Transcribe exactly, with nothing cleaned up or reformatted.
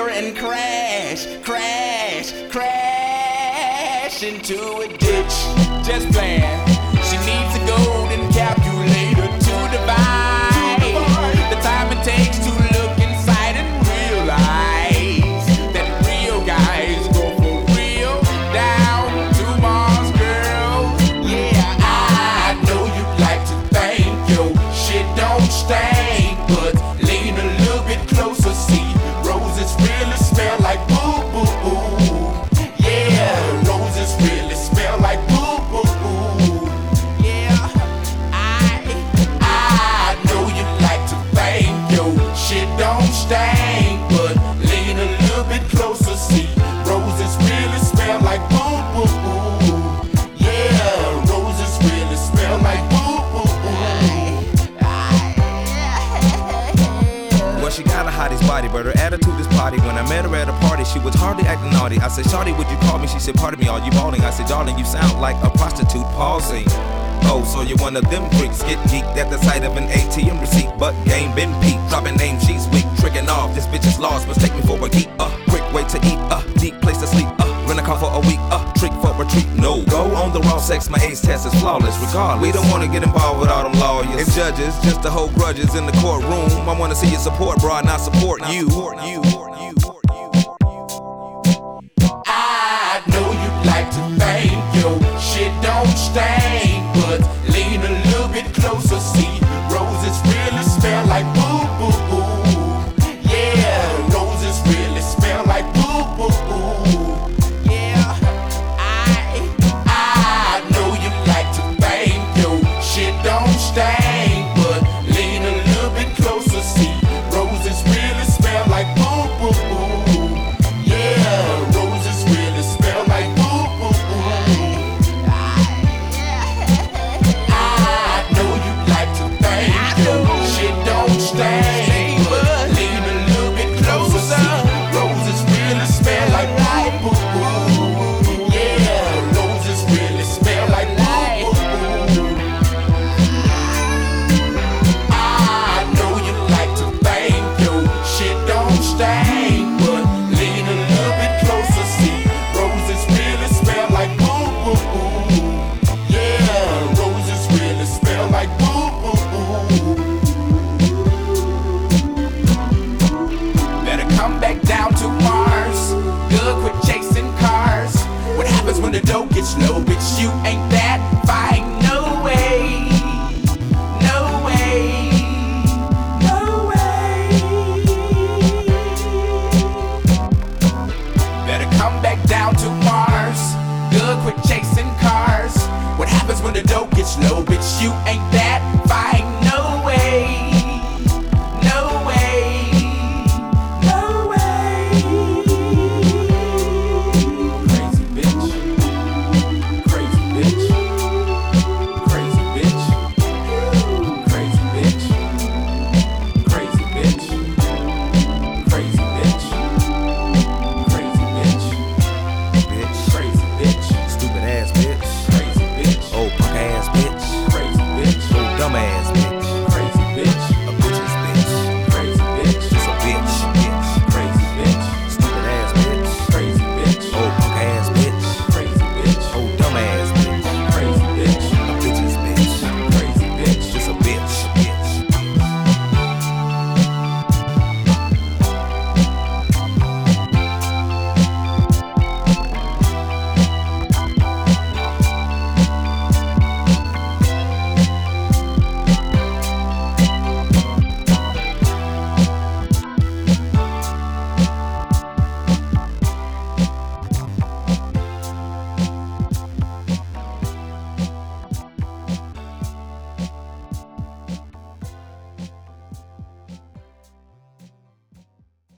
gear and crash, crash, crash into a ditch. Just playing. She needs a golden calculator to divide the time it takes to look inside and realize that real guys go for real down to Mars, girl. Yeah, I know you like to think your shit don't stink, but lean a little bit closer, see roses really smell like boo boo boo. Yeah, roses really smell like boo boo boo. Yeah, I I know you like to think your shit don't stink, but lean a little bit closer, see roses really smell like boo boo boo. Yeah, roses really smell like boo boo boo. Well, she got a hottie's body, but her attitude is potty. When I met her at a party, she was hardly acting naughty. I said, Shawty, would you call me? She said, pardon me, are you balling? I said, darling, you sound like a prostitute pausing. Oh, so you're one of them freaks, get geeked at the sight of an A T M receipt, but game been peaked, dropping names, she's weak, tricking off, this bitch is lost, mistake me for a geek, uh, quick way to eat, uh, deep place to sleep, uh, rent a car for a week, uh, trick for a retreat, no, go on the raw sex, my age test is flawless, regardless, we don't wanna get involved with all them lawyers and judges, just to hold grudges in the courtroom, I wanna see you support, bro, not support you, you, you. I know you like to think your shit don't stink, but lean a little bit closer, see roses really smell like boo boo boo. Yeah, roses really smell like boo boo boo. Yeah, I I know you like to think your shit don't stink, but lean a little bit closer, see roses really smell like boo boo boo. Yeah, roses really smell like boo boo boo. I know you like to think your shit don't stink, but lean a little bit closer, roses really smell like boo boo boo. Yeah, roses really smell like boo boo boo. I know you like to think your shit don't stink, but lean a little bit closer, see roses really smell like boo boo boo. Yeah, roses really smell like boo boo boo. Better come back down to Mars. Good, quit chasing cars. What happens when the dough gets low? Bitch, you ain't that fine. No way. No way. No way. Better come back down to Mars. Good, quit chasing